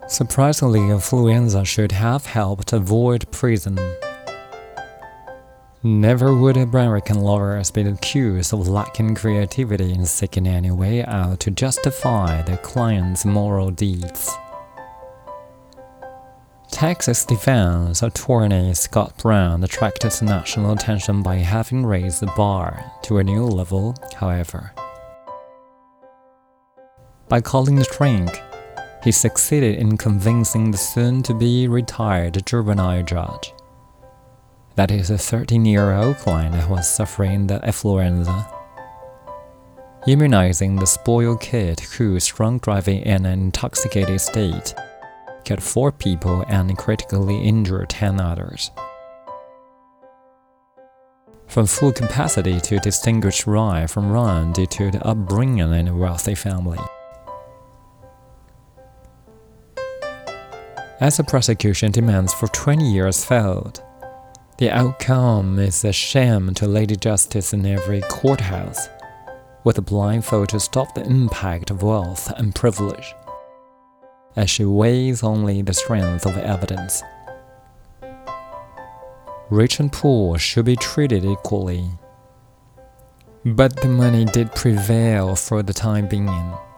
Surprisingly, influenza should have helped avoid prison. Never would American lawyers be accused of lacking creativity in seeking any way out to justify their clients' moral deeds. Texas defense attorney Scott Brown attracted national attention by having raised the bar to a new level, however. By calling the drink, he succeeded in convincing the soon-to-be retired juvenile judge that his 13-year-old client was suffering the influenza. Immunizing the spoiled kid who was drunk driving in an intoxicated state killed 4 people and critically injured 10 others. From full capacity to distinguish right from wrong due to the upbringing in a wealthy family. As the prosecution demands for 20 years failed, the outcome is a shame to Lady Justice in every courthouse, with a blindfold to stop the impact of wealth and privilege, as she weighs only the strength of evidence. Rich and poor should be treated equally. But the money did prevail for the time being.